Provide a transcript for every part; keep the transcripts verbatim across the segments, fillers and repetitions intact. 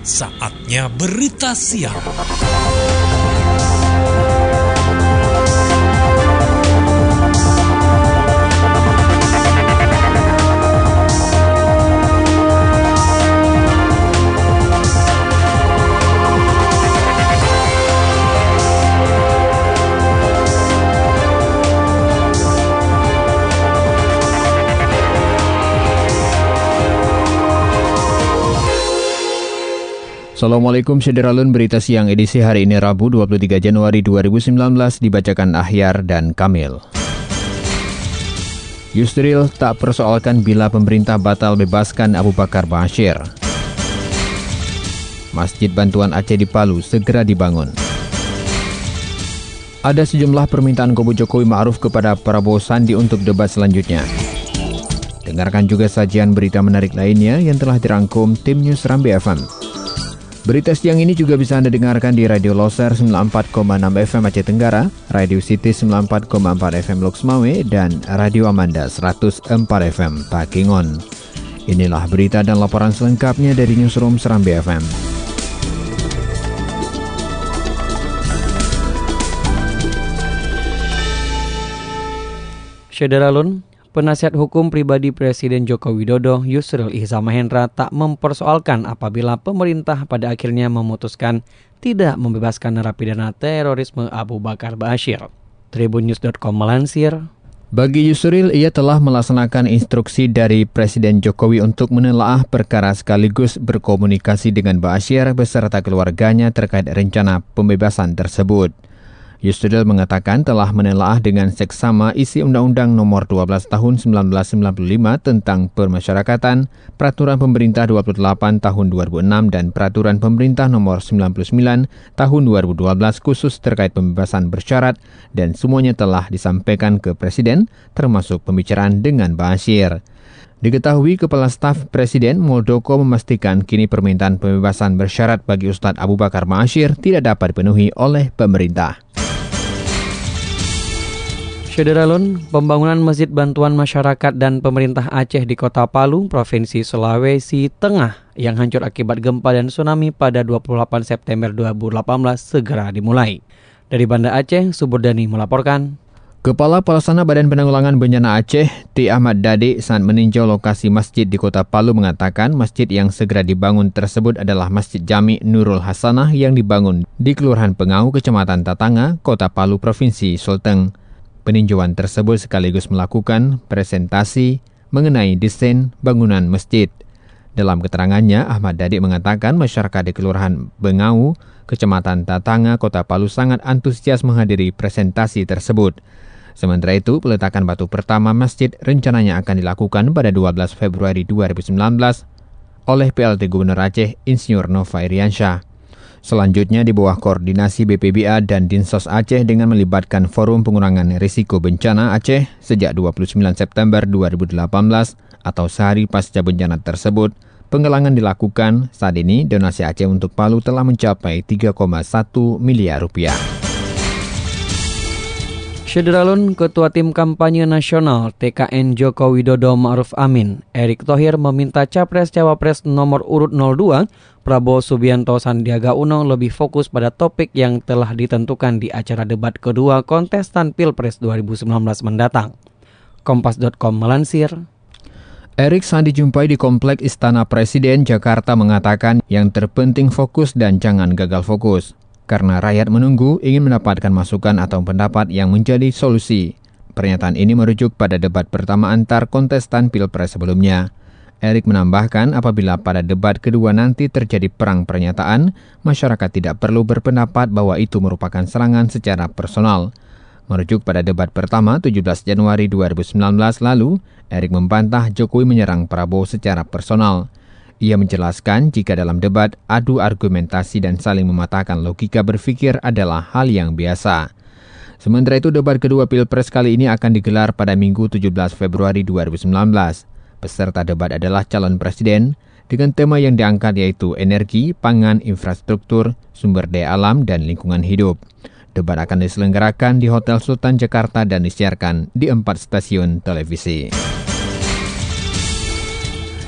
Saatnya berita siang. Assalamualaikum Syederalun, berita siang edisi hari ini Rabu dua puluh tiga Januari dua ribu sembilan belas dibacakan Ahyar dan Kamil. Yusril tak persoalkan bila pemerintah batal bebaskan Abu Bakar Ba'asyir. Masjid Bantuan Aceh di Palu segera dibangun. Ada sejumlah permintaan kubu Jokowi Ma'ruf kepada Prabowo Sandi untuk debat selanjutnya. Dengarkan juga sajian berita menarik lainnya yang telah dirangkum tim News Rambi F M. Berita siang ini juga bisa Anda dengarkan di Radio Loser sembilan puluh empat koma enam F M Aceh Tenggara, Radio City sembilan puluh empat koma empat F M Loks Mawé, dan Radio Amanda seratus empat F M Takengon. Inilah berita dan laporan selengkapnya dari Newsroom Serambi F M. Syederalun, Penasihat Hukum Pribadi Presiden Joko Widodo, Yusril Ihza Mahendra, tak mempersoalkan apabila pemerintah pada akhirnya memutuskan tidak membebaskan narapidana terorisme Abu Bakar Ba'asyir. Tribunnews dot com melansir, bagi Yusril, ia telah melaksanakan instruksi dari Presiden Jokowi untuk menelaah perkara sekaligus berkomunikasi dengan Ba'asyir beserta keluarganya terkait rencana pembebasan tersebut. Yusril mengatakan telah menelaah dengan seksama isi Undang-Undang Nomor dua belas Tahun seribu sembilan ratus sembilan puluh lima tentang Permasyarakatan, Peraturan Pemerintah dua puluh delapan Tahun dua ribu enam dan Peraturan Pemerintah Nomor sembilan puluh sembilan Tahun dua ribu dua belas khusus terkait pembebasan bersyarat, dan semuanya telah disampaikan ke Presiden, termasuk pembicaraan dengan Ba'asyir. Diketahui Kepala Staf Presiden Muldoko memastikan kini permintaan pembebasan bersyarat bagi Ustadz Abu Bakar Ba'asyir tidak dapat dipenuhi oleh pemerintah. Syederalun, pembangunan Masjid Bantuan Masyarakat dan Pemerintah Aceh di Kota Palu, Provinsi Sulawesi Tengah yang hancur akibat gempa dan tsunami pada dua puluh delapan September dua ribu delapan belas segera dimulai. Dari Banda Aceh, Suburdani melaporkan. Kepala Pelaksana Badan Penanggulangan Bencana Aceh, T. Ahmad Dade, saat meninjau lokasi masjid di Kota Palu mengatakan masjid yang segera dibangun tersebut adalah Masjid Jami Nurul Hasanah yang dibangun di Kelurahan Pengau, Kecamatan Tatanga, Kota Palu, Provinsi Sulteng. Peninjauan tersebut sekaligus melakukan presentasi mengenai desain bangunan masjid. Dalam keterangannya, Ahmad Dade mengatakan masyarakat di Kelurahan Bengau, Kecamatan Tatanga, Kota Palu sangat antusias menghadiri presentasi tersebut. Sementara itu, peletakan batu pertama masjid rencananya akan dilakukan pada dua belas Februari dua ribu sembilan belas oleh P L T Gubernur Aceh, Insinyur Nova Iriansyah. Selanjutnya di bawah koordinasi B P B A dan Dinsos Aceh dengan melibatkan Forum Pengurangan Risiko Bencana Aceh sejak dua puluh sembilan September dua ribu delapan belas atau sehari pasca bencana tersebut, penggalangan dilakukan. Saat ini donasi Aceh untuk Palu telah mencapai tiga koma satu miliar rupiah. Syederalun, Ketua Tim Kampanye Nasional T K N Joko Widodo Ma'ruf Amin, Erick Thohir meminta Capres-Cawapres nomor urut nol dua, Prabowo Subianto Sandiaga Uno lebih fokus pada topik yang telah ditentukan di acara debat kedua kontestan Pilpres dua ribu sembilan belas mendatang. Kompas dot com melansir, Erick saat dijumpai di Kompleks Istana Presiden Jakarta mengatakan yang terpenting fokus dan jangan gagal fokus. Karena rakyat menunggu ingin mendapatkan masukan atau pendapat yang menjadi solusi. Pernyataan ini merujuk pada debat pertama antar kontestan Pilpres sebelumnya. Erick menambahkan apabila pada debat kedua nanti terjadi perang pernyataan, masyarakat tidak perlu berpendapat bahwa itu merupakan serangan secara personal. Merujuk pada debat pertama tujuh belas Januari dua ribu sembilan belas lalu, Erick membantah Jokowi menyerang Prabowo secara personal. Ia menjelaskan jika dalam debat, adu argumentasi dan saling mematahkan logika berpikir adalah hal yang biasa. Sementara itu, debat kedua Pilpres kali ini akan digelar pada Minggu tujuh belas Februari dua ribu sembilan belas. Peserta debat adalah calon presiden dengan tema yang diangkat yaitu energi, pangan, infrastruktur, sumber daya alam, dan lingkungan hidup. Debat akan diselenggarakan di Hotel Sultan Jakarta dan disiarkan di empat stasiun televisi.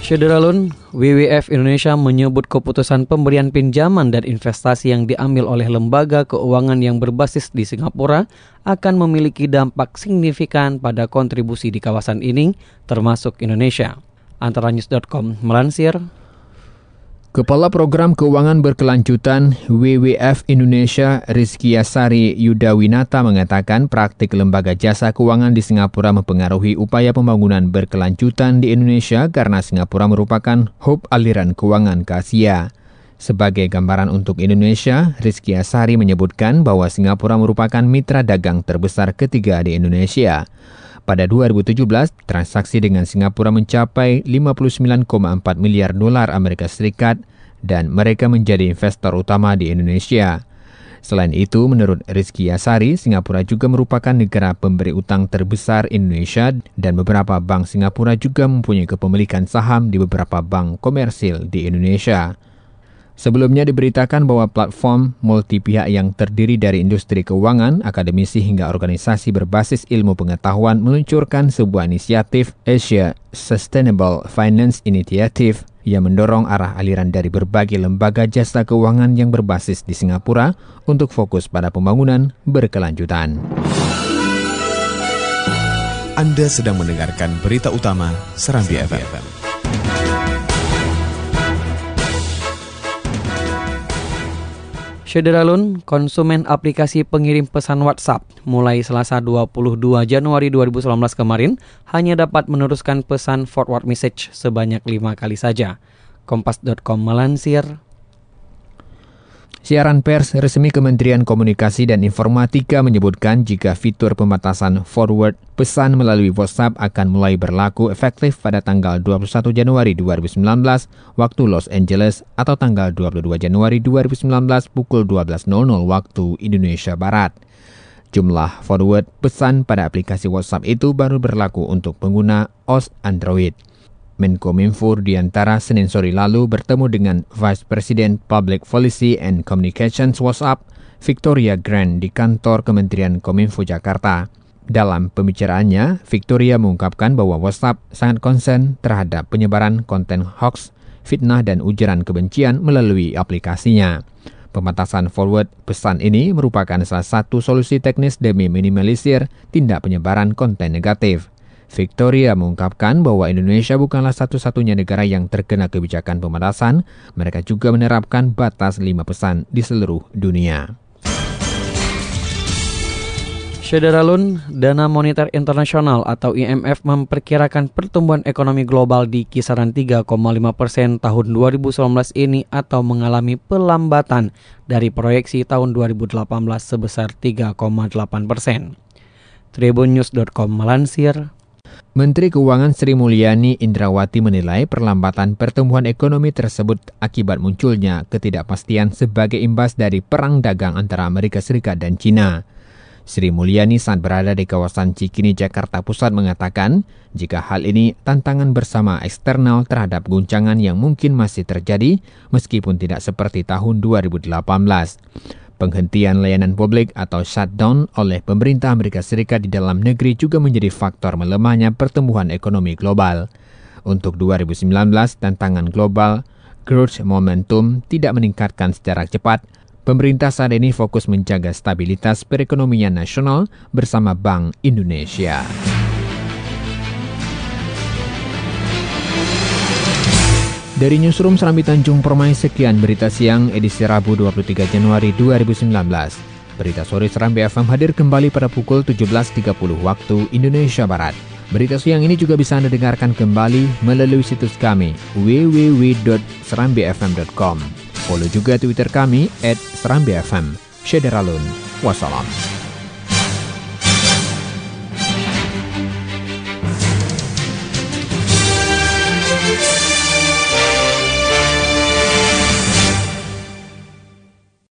Syederalun, W W F Indonesia menyebut keputusan pemberian pinjaman dan investasi yang diambil oleh lembaga keuangan yang berbasis di Singapura akan memiliki dampak signifikan pada kontribusi di kawasan ini, termasuk Indonesia. Antaranews dot com melansir, Kepala Program Keuangan Berkelanjutan W W F Indonesia Rizky Asari Yudawinata mengatakan praktik lembaga jasa keuangan di Singapura mempengaruhi upaya pembangunan berkelanjutan di Indonesia karena Singapura merupakan hub aliran keuangan ke Asia. Sebagai gambaran untuk Indonesia, Rizky Asari menyebutkan bahwa Singapura merupakan mitra dagang terbesar ketiga di Indonesia. Pada dua ribu tujuh belas, transaksi dengan Singapura mencapai lima puluh sembilan koma empat miliar dolar Amerika Serikat dan mereka menjadi investor utama di Indonesia. Selain itu, menurut Rizky Asari, Singapura juga merupakan negara pemberi utang terbesar Indonesia dan beberapa bank Singapura juga mempunyai kepemilikan saham di beberapa bank komersil di Indonesia. Sebelumnya diberitakan bahwa platform multi pihak yang terdiri dari industri keuangan, akademisi hingga organisasi berbasis ilmu pengetahuan meluncurkan sebuah inisiatif Asia Sustainable Finance Initiative yang mendorong arah aliran dari berbagai lembaga jasa keuangan yang berbasis di Singapura untuk fokus pada pembangunan berkelanjutan. Anda sedang mendengarkan berita utama Serambi F M. Syederalun, konsumen aplikasi pengirim pesan WhatsApp mulai Selasa dua puluh dua Januari dua ribu sembilan belas kemarin hanya dapat meneruskan pesan forward message sebanyak lima kali saja. Kompas dot com melansir, Siaran pers resmi Kementerian Komunikasi dan Informatika menyebutkan jika fitur pembatasan forward pesan melalui WhatsApp akan mulai berlaku efektif pada tanggal dua puluh satu Januari dua ribu sembilan belas waktu Los Angeles atau tanggal dua puluh dua Januari dua ribu sembilan belas pukul dua belas waktu Indonesia Barat. Jumlah forward pesan pada aplikasi WhatsApp itu baru berlaku untuk pengguna O S Android. Menkominfo Rudiantara Senin sore lalu bertemu dengan Vice President Public Policy and Communications WhatsApp, Victoria Grant di kantor Kementerian Kominfo Jakarta. Dalam pembicaraannya, Victoria mengungkapkan bahwa WhatsApp sangat konsen terhadap penyebaran konten hoax, fitnah dan ujaran kebencian melalui aplikasinya. Pembatasan forward pesan ini merupakan salah satu solusi teknis demi minimalisir tindak penyebaran konten negatif. Victoria mengungkapkan bahwa Indonesia bukanlah satu-satunya negara yang terkena kebijakan pembatasan. Mereka juga menerapkan batas lima pesan di seluruh dunia. Syederalun, Dana Moneter Internasional atau I M F memperkirakan pertumbuhan ekonomi global di kisaran tiga koma lima persen tahun dua ribu sembilan belas ini atau mengalami pelambatan dari proyeksi tahun dua ribu delapan belas sebesar tiga koma delapan persen. Tribunnews dot com melansir, Menteri Keuangan Sri Mulyani Indrawati menilai perlambatan pertumbuhan ekonomi tersebut akibat munculnya ketidakpastian sebagai imbas dari perang dagang antara Amerika Serikat dan China. Sri Mulyani saat berada di kawasan Cikini, Jakarta Pusat mengatakan, jika hal ini tantangan bersama eksternal terhadap guncangan yang mungkin masih terjadi meskipun tidak seperti tahun dua ribu delapan belas. Penghentian layanan publik atau shutdown oleh pemerintah Amerika Serikat di dalam negeri juga menjadi faktor melemahnya pertumbuhan ekonomi global. Untuk dua ribu sembilan belas, tantangan global growth momentum tidak meningkatkan secara cepat. Pemerintah saat ini fokus menjaga stabilitas perekonomian nasional bersama Bank Indonesia. Dari Newsroom Serambi Tanjung Permai, sekian berita siang edisi Rabu dua puluh tiga Januari dua ribu sembilan belas. Berita sore Serambi F M hadir kembali pada pukul tujuh belas tiga puluh waktu Indonesia Barat. Berita siang ini juga bisa Anda dengarkan kembali melalui situs kami w w w dot serambi f m dot com. Follow juga Twitter kami at serambi f m. Syederalun. Wassalam.